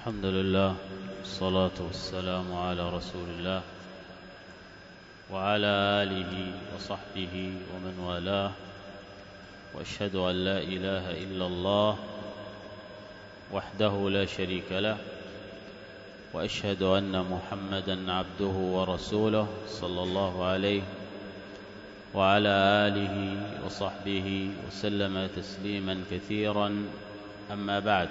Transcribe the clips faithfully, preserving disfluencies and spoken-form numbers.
الحمد لله والصلاة والسلام على رسول الله وعلى آله وصحبه ومن والاه، وأشهد أن لا إله إلا الله وحده لا شريك له، وأشهد أن محمدًا عبده ورسوله صلى الله عليه وعلى آله وصحبه وسلم تسليمًا كثيرًا. أما بعد،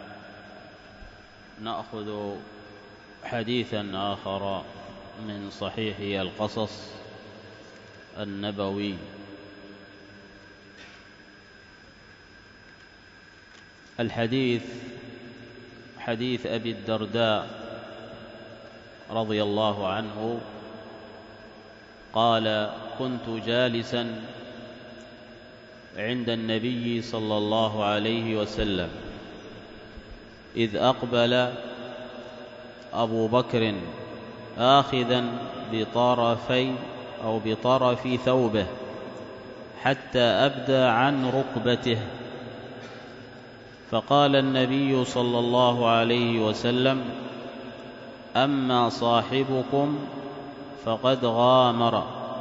نأخذ حديثًا آخر من صحيح القصص النبوي. الحديث حديث أبي الدرداء رضي الله عنه قال: كنت جالسًا عند النبي صلى الله عليه وسلم إذ أقبل أبو بكر آخذا بطرفي أو بطرف ثوبه حتى أبدى عن ركبته، فقال النبي صلى الله عليه وسلم: أما صاحبكم فقد غامر.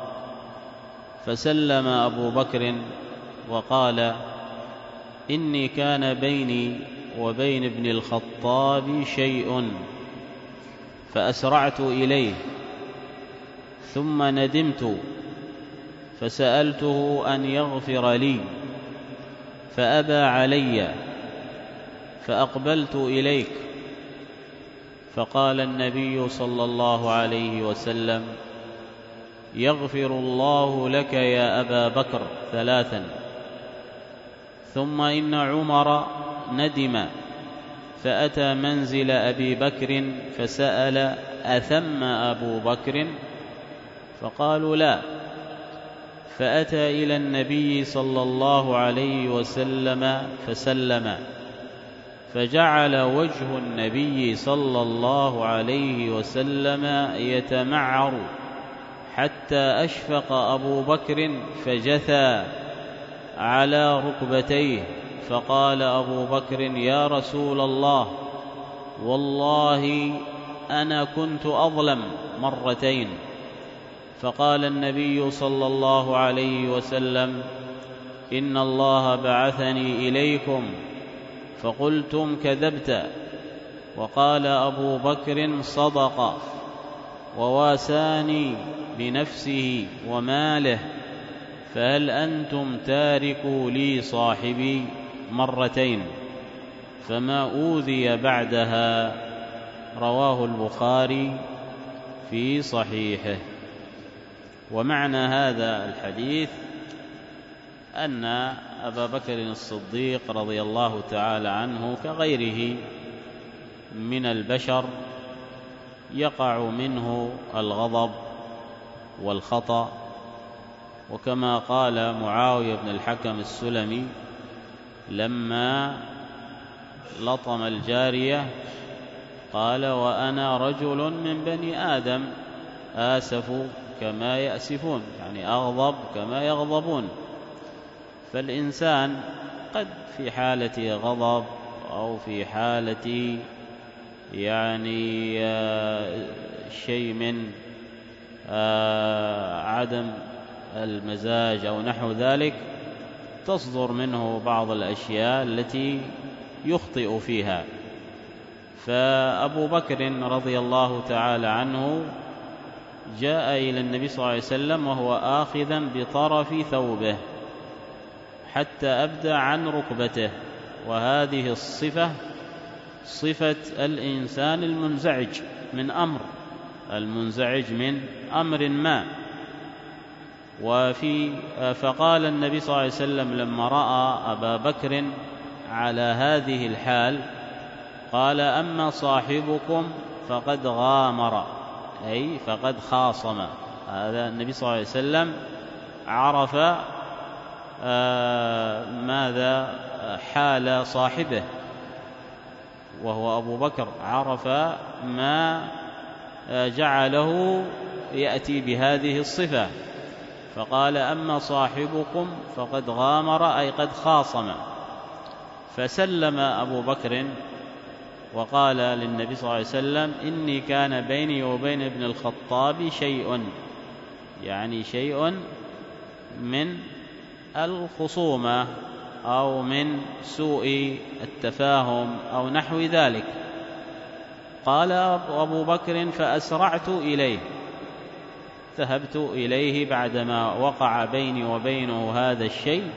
فسلم أبو بكر وقال: إني كان بيني وبين ابن الخطاب شيء فأسرعت إليه، ثم ندمت فسألته أن يغفر لي فأبى علي، فأقبلت إليك، فقال النبي صلى الله عليه وسلم: يغفر الله لك يا أبا بكر ثلاثا. ثم إن عمر ندم فأتى منزل أبي بكر فسأل: أثم أبو بكر؟ فقالوا: لا. فأتى إلى النبي صلى الله عليه وسلم فسلم، فجعل وجه النبي صلى الله عليه وسلم يتمعر حتى أشفق أبو بكر فجثى على ركبتيه، فقال أبو بكر: يا رسول الله، والله أنا كنت أظلم مرتين. فقال النبي صلى الله عليه وسلم: إن الله بعثني إليكم فقلتم كذبت. وقال أبو بكر: صدق، وواساني بنفسه وماله، فهل أنتم تاركوا لي صاحبي مرتين؟ فما أوذي بعدها. رواه البخاري في صحيحه. ومعنى هذا الحديث أن أبا بكر الصديق رضي الله تعالى عنه كغيره من البشر يقع منه الغضب والخطأ، وكما قال معاوية بن الحكم السلمي لما لطم الجارية قال: وأنا رجل من بني آدم آسف كما يأسفون، يعني أغضب كما يغضبون. فالإنسان قد في حالة غضب أو في حالة يعني شيء من عدم المزاج أو نحو ذلك تصدر منه بعض الأشياء التي يخطئ فيها. فأبو بكر رضي الله تعالى عنه جاء إلى النبي صلى الله عليه وسلم وهو آخذا بطرف ثوبه حتى أبدى عن ركبته، وهذه الصفة صفة الإنسان المنزعج من أمر المنزعج من أمر ما. وفي فقال النبي صلى الله عليه وسلم لما رأى أبا بكر على هذه الحال قال: أما صاحبكم فقد غامر، أي فقد خاصم. هذا النبي صلى الله عليه وسلم عرف آه ماذا حال صاحبه، وهو أبو بكر، عرف ما جعله يأتي بهذه الصفة، فقال: أما صاحبكم فقد غامر، أي قد خاصم. فسلم أبو بكر وقال للنبي صلى الله عليه وسلم: إني كان بيني وبين ابن الخطاب شيء، يعني شيء من الخصومة أو من سوء التفاهم أو نحو ذلك. قال أبو بكر: فأسرعت إليه، ذهبت إليه بعدما وقع بيني وبينه هذا الشيء،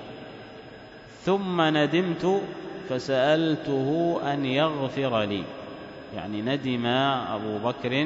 ثم ندمت فسألته أن يغفر لي. يعني ندم أبو بكر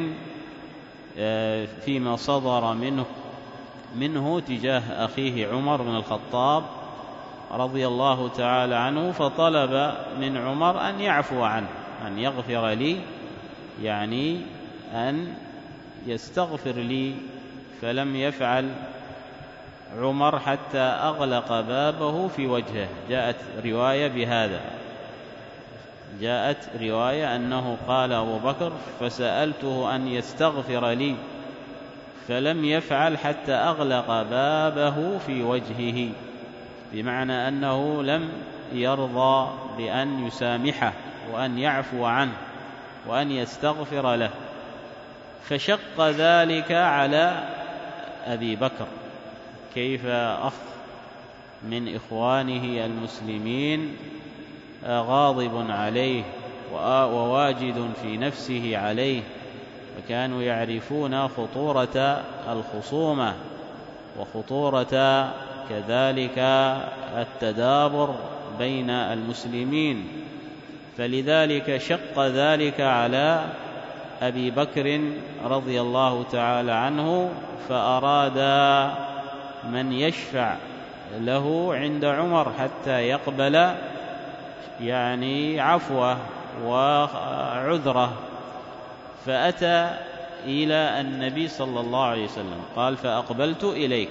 فيما صدر منه منه تجاه أخيه عمر بن الخطاب رضي الله تعالى عنه، فطلب من عمر أن يعفو عنه، أن يغفر لي، يعني أن يستغفر لي. فلم يفعل عمر حتى أغلق بابه في وجهه. جاءت رواية بهذا، جاءت رواية أنه قال أبو بكر: فسألته أن يستغفر لي، فلم يفعل حتى أغلق بابه في وجهه، بمعنى أنه لم يرضى بأن يسامحه وأن يعفو عنه وأن يستغفر له. فشق ذلك على أبي بكر. كيف أخ من إخوانه المسلمين غاضب عليه وواجد في نفسه عليه، وكانوا يعرفون خطورة الخصومة وخطورة كذلك التدابر بين المسلمين، فلذلك شق ذلك على أبي بكر رضي الله تعالى عنه، فأراد من يشفع له عند عمر حتى يقبل يعني عفوه وعذره. فأتى إلى النبي صلى الله عليه وسلم قال: فأقبلت إليك.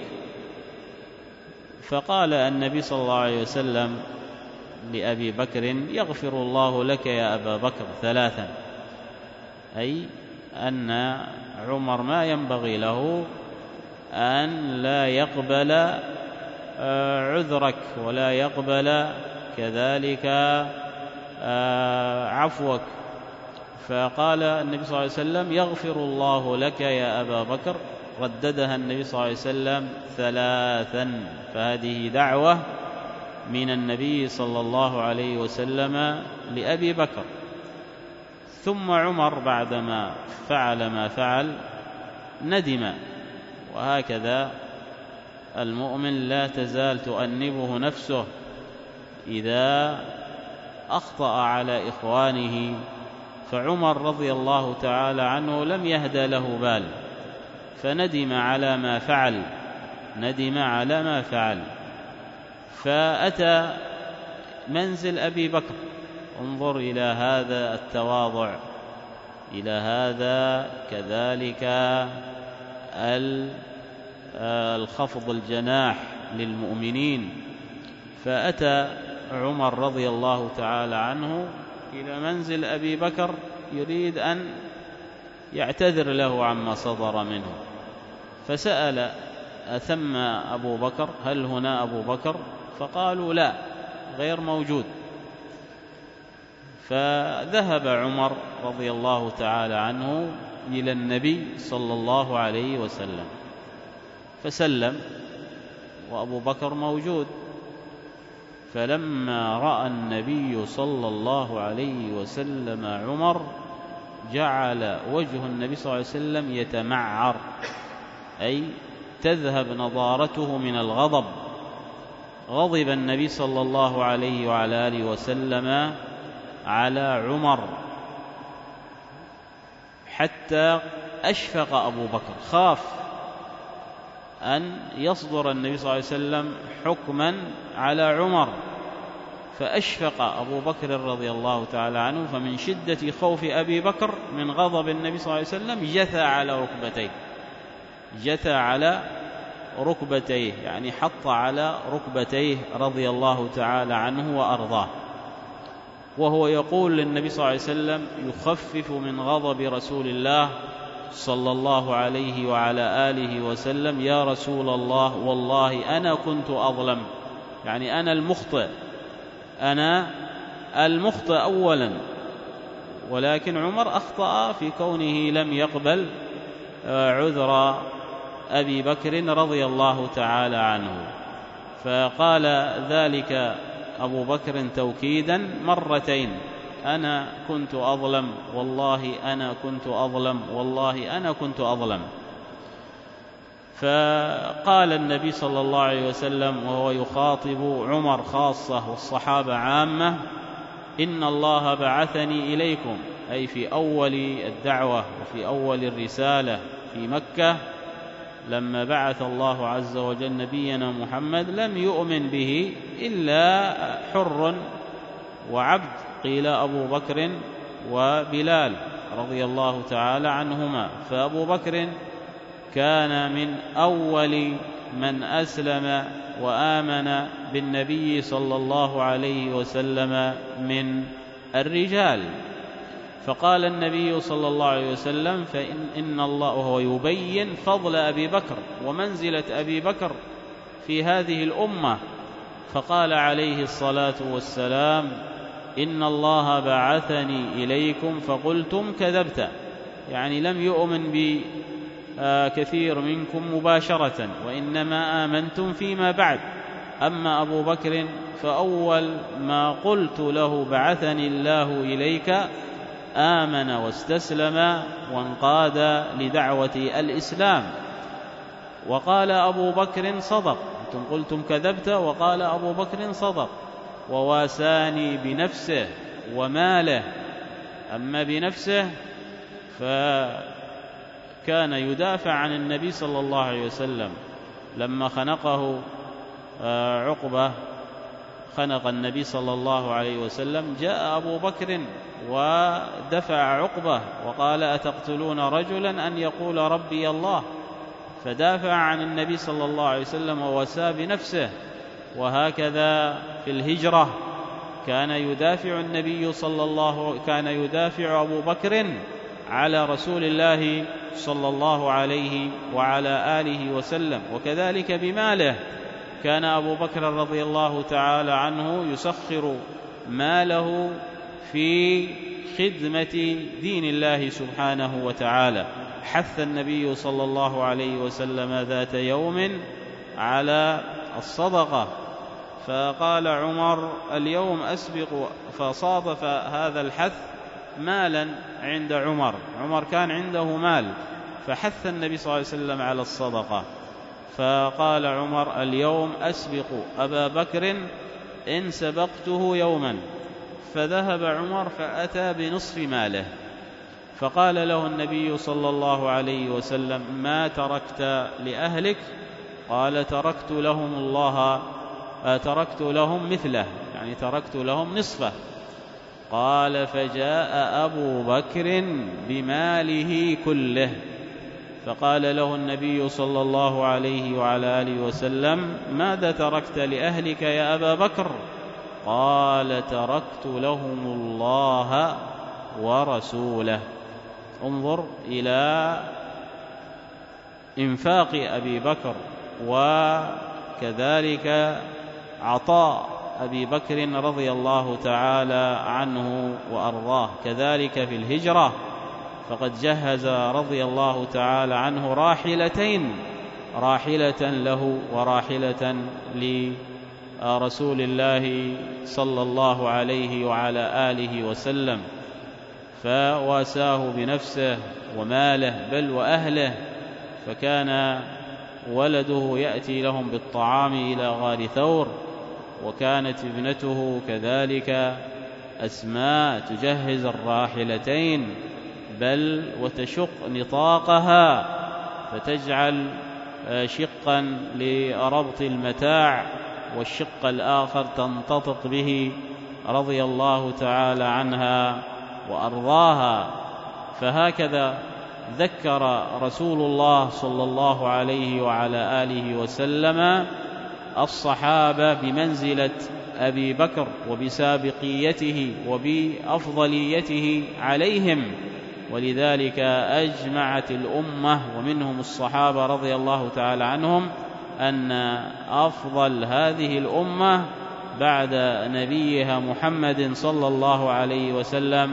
فقال النبي صلى الله عليه وسلم لأبي بكر: يغفر الله لك يا أبا بكر ثلاثا، أي أن عمر ما ينبغي له أن لا يقبل عذرك ولا يقبل كذلك عفوك. فقال النبي صلى الله عليه وسلم: يغفر الله لك يا أبا بكر. رددها النبي صلى الله عليه وسلم ثلاثا. فهذه دعوة من النبي صلى الله عليه وسلم لأبي بكر. ثم عمر بعدما فعل ما فعل ندم. وهكذا المؤمن لا تزال تؤنبه نفسه إذا أخطأ على إخوانه. فعمر رضي الله تعالى عنه لم يهدى له بال، فندم على ما فعل، ندم على ما فعل. فأتى منزل أبي بكر. انظر إلى هذا التواضع، إلى هذا كذلك الخفض الجناح للمؤمنين. فأتى عمر رضي الله تعالى عنه إلى منزل أبي بكر يريد أن يعتذر له عما صدر منه، فسأل: أثم أبو بكر؟ هل هنا أبو بكر؟ فقالوا: لا، غير موجود. فذهب عمر رضي الله تعالى عنه إلى النبي صلى الله عليه وسلم فسلم، وأبو بكر موجود. فلما رأى النبي صلى الله عليه وسلم عمر جعل وجه النبي صلى الله عليه وسلم يتمعر، أي تذهب نضارته من الغضب. غضب النبي صلى الله عليه وعلى آله وسلم على عمر حتى أشفق أبو بكر، خاف أن يصدر النبي صلى الله عليه وسلم حكما على عمر، فأشفق أبو بكر رضي الله تعالى عنه. فمن شدة خوف أبي بكر من غضب النبي صلى الله عليه وسلم جثى على ركبتيه، جثى على ركبتيه، يعني حط على ركبتيه رضي الله تعالى عنه وأرضاه، وهو يقول للنبي صلى الله عليه وسلم يخفف من غضب رسول الله صلى الله عليه وعلى آله وسلم: يا رسول الله، والله أنا كنت أظلم، يعني أنا المخطئ، أنا المخطئ أولا، ولكن عمر أخطأ في كونه لم يقبل عذر أبي بكر رضي الله تعالى عنه، فقال ذلك أبو بكر توكيدا مرتين: أنا كنت أظلم، والله أنا كنت أظلم، والله أنا كنت أظلم. فقال النبي صلى الله عليه وسلم وهو يخاطب عمر خاصة والصحابة عامة: إن الله بعثني إليكم، أي في أول الدعوة وفي أول الرسالة في مكة، لما بعث الله عز وجل نبينا محمد لم يؤمن به إلا حر وعبد، قيل أبو بكر وبلال رضي الله تعالى عنهما. فأبو بكر كان من أول من أسلم وآمن بالنبي صلى الله عليه وسلم من الرجال. فقال النبي صلى الله عليه وسلم: فإن إن الله، وهو يبين فضل أبي بكر ومنزلة أبي بكر في هذه الأمة، فقال عليه الصلاة والسلام: إن الله بعثني إليكم فقلتم كذبت، يعني لم يؤمن بي كثير منكم مباشرة، وإنما آمنتم فيما بعد. أما أبو بكر فأول ما قلت له بعثني الله إليك آمن واستسلم وانقاد لدعوة الإسلام. وقال أبو بكر صدق، أنتم قلتم كذبت، وقال أبو بكر صدق، وواساني بنفسه وماله. أما بنفسه فكان يدافع عن النبي صلى الله عليه وسلم لما خنقه عقبة، خنق النبي صلى الله عليه وسلم، جاء أبو بكر ودفع عقبة وقال: أتقتلون رجلا أن يقول ربي الله؟ فدافع عن النبي صلى الله عليه وسلم ووسى بنفسه. وهكذا في الهجرة كان يدافع النبي صلى الله كان يدافع أبو بكر على رسول الله صلى الله عليه وعلى آله وسلم. وكذلك بماله، كان أبو بكر رضي الله تعالى عنه يسخر ماله في خدمة دين الله سبحانه وتعالى. حث النبي صلى الله عليه وسلم ذات يوم على الصدقة، فقال عمر: اليوم أسبق، فصادف هذا الحث مالا عند عمر، عمر كان عنده مال، فحث النبي صلى الله عليه وسلم على الصدقة. فقال عمر: اليوم أسبق أبا بكر إن سبقته يوما. فذهب عمر فأتى بنصف ماله، فقال له النبي صلى الله عليه وسلم: ما تركت لأهلك؟ قال: تركت لهم الله تركت لهم مثله، يعني تركت لهم نصفه. قال: فجاء أبو بكر بماله كله، فقال له النبي صلى الله عليه وعلى آله وسلم: ماذا تركت لأهلك يا أبا بكر؟ قال: تركت لهم الله ورسوله. انظر إلى إنفاق أبي بكر، وكذلك عطاء أبي بكر رضي الله تعالى عنه وأرضاه. كذلك في الهجرة، فقد جهز رضي الله تعالى عنه راحلتين، راحلة له وراحلة لرسول الله صلى الله عليه وعلى آله وسلم، فواساه بنفسه وماله بل وأهله. فكان ولده يأتي لهم بالطعام إلى غار ثور، وكانت ابنته كذلك أسماء تجهز الراحلتين، بل وتشق نطاقها فتجعل شقا لربط المتاع والشق الآخر تنتطق به رضي الله تعالى عنها وأرضاها. فهكذا ذكر رسول الله صلى الله عليه وعلى آله وسلم الصحابة بمنزلة أبي بكر وبسابقيته وبأفضليته عليهم، ولذلك أجمعت الأمة ومنهم الصحابة رضي الله تعالى عنهم أن أفضل هذه الأمة بعد نبيها محمد صلى الله عليه وسلم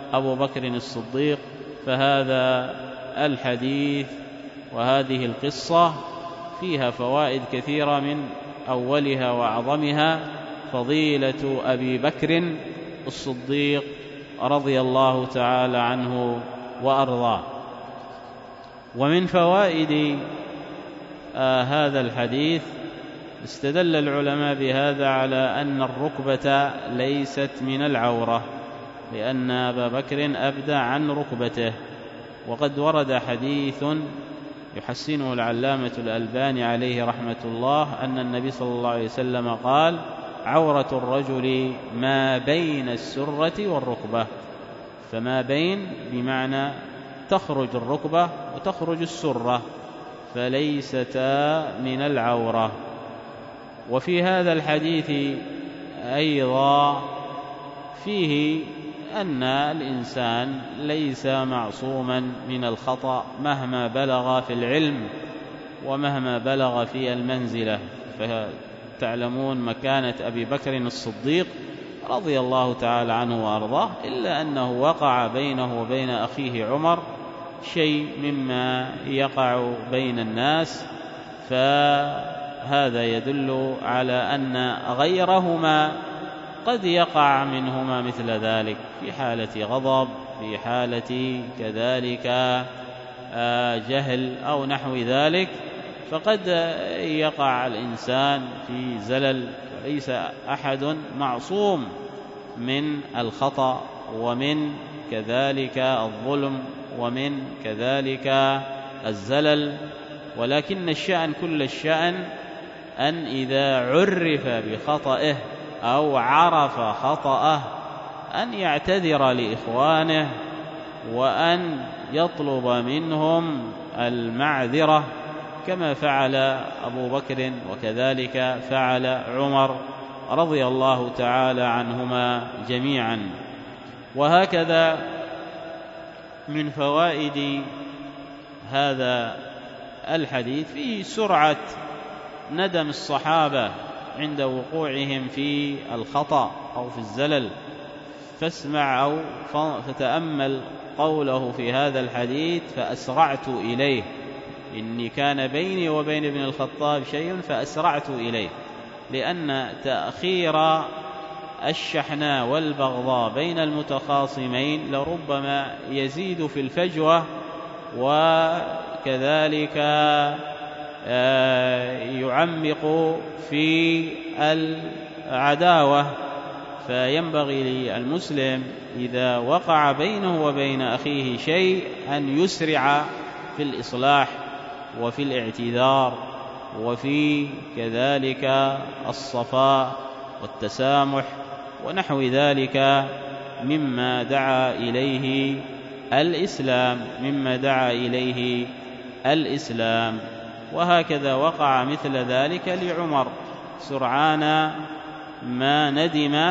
أبو بكر الصديق. فهذا الحديث وهذه القصة فيها فوائد كثيرة، من أولها وأعظمها فضيلة أبي بكر الصديق رضي الله تعالى عنه وأرضاه. ومن فوائد آه هذا الحديث استدل العلماء بهذا على أن الركبة ليست من العورة، لأن أبا بكر أبدى عن ركبته. وقد ورد حديث يحسنه العلامة الألباني عليه رحمة الله أن النبي صلى الله عليه وسلم قال: عورة الرجل ما بين السرة والركبة. فما بين بمعنى تخرج الركبة وتخرج السرة، فليستا من العورة. وفي هذا الحديث أيضا فيه أن الإنسان ليس معصوما من الخطأ مهما بلغ في العلم ومهما بلغ في المنزلة. فتعلمون مكانة أبي بكر الصديق رضي الله تعالى عنه وأرضاه، إلا أنه وقع بينه وبين أخيه عمر شيء مما يقع بين الناس، فهذا يدل على أن غيرهما قد يقع منهما مثل ذلك في حالة غضب، في حالة كذلك جهل أو نحو ذلك، فقد يقع الإنسان في زلل. وليس أحد معصوم من الخطأ ومن كذلك الظلم ومن كذلك الزلل، ولكن الشأن كل الشأن أن إذا عرف بخطئه أو عرف خطأه أن يعتذر لإخوانه وأن يطلب منهم المعذرة، كما فعل أبو بكر وكذلك فعل عمر رضي الله تعالى عنهما جميعا. وهكذا من فوائد هذا الحديث فيه سرعة ندم الصحابة عند وقوعهم في الخطأ أو في الزلل. فاسمع أو فتأمل قوله في هذا الحديث: فأسرعت إليه، إني كان بيني وبين ابن الخطاب شيء فأسرعت إليه، لأن تأخير الشحناء والبغضاء بين المتخاصمين لربما يزيد في الفجوة وكذلك يعمق في العداوة. فينبغي للمسلم إذا وقع بينه وبين أخيه شيء أن يسرع في الإصلاح وفي الاعتذار وفي كذلك الصفاء والتسامح ونحو ذلك مما دعا إليه الإسلام مما دعا إليه الإسلام. وهكذا وقع مثل ذلك لعمر، سرعان ما ندم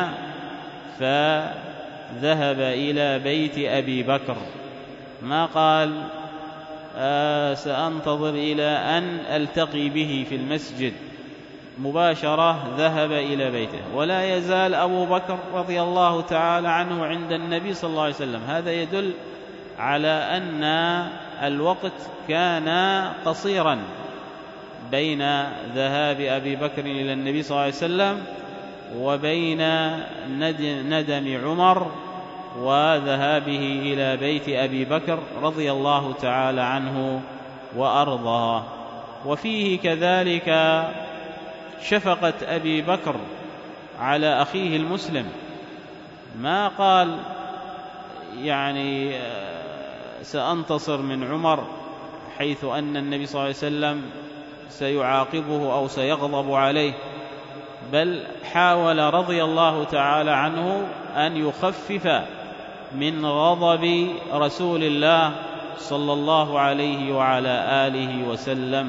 فذهب إلى بيت أبي بكر، ما قال آه سأنتظر إلى أن ألتقي به في المسجد، مباشرة ذهب إلى بيته. ولا يزال أبو بكر رضي الله تعالى عنه عند النبي صلى الله عليه وسلم. هذا يدل على أن الوقت كان قصيرا بين ذهاب أبي بكر إلى النبي صلى الله عليه وسلم وبين ندم عمر وذهابه إلى بيت أبي بكر رضي الله تعالى عنه وأرضاه. وفيه كذلك شفقة أبي بكر على أخيه المسلم، ما قال يعني سأنتصر من عمر حيث أن النبي صلى الله عليه وسلم سيعاقبه أو سيغضب عليه، بل حاول رضي الله تعالى عنه أن يخفف من غضب رسول الله صلى الله عليه وعلى آله وسلم،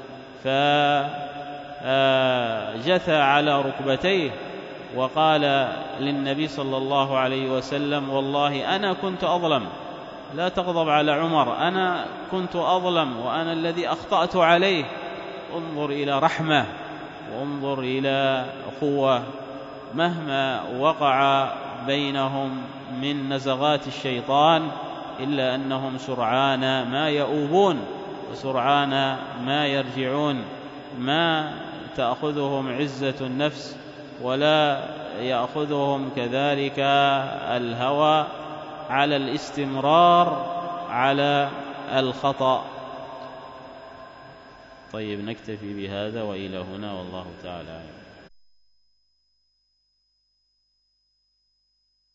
فجثى على ركبتيه وقال للنبي صلى الله عليه وسلم: والله أنا كنت أظلم، لا تغضب على عمر، أنا كنت أظلم وأنا الذي أخطأت عليه. انظر إلى رحمة وانظر إلى أخوة، مهما وقع بينهم من نزغات الشيطان إلا أنهم سرعان ما يؤوبون وسرعان ما يرجعون، ما تأخذهم عزة النفس ولا يأخذهم كذلك الهوى على الاستمرار على الخطأ. طيب، نكتفي بهذا وإلى هنا، والله تعالى أعلم.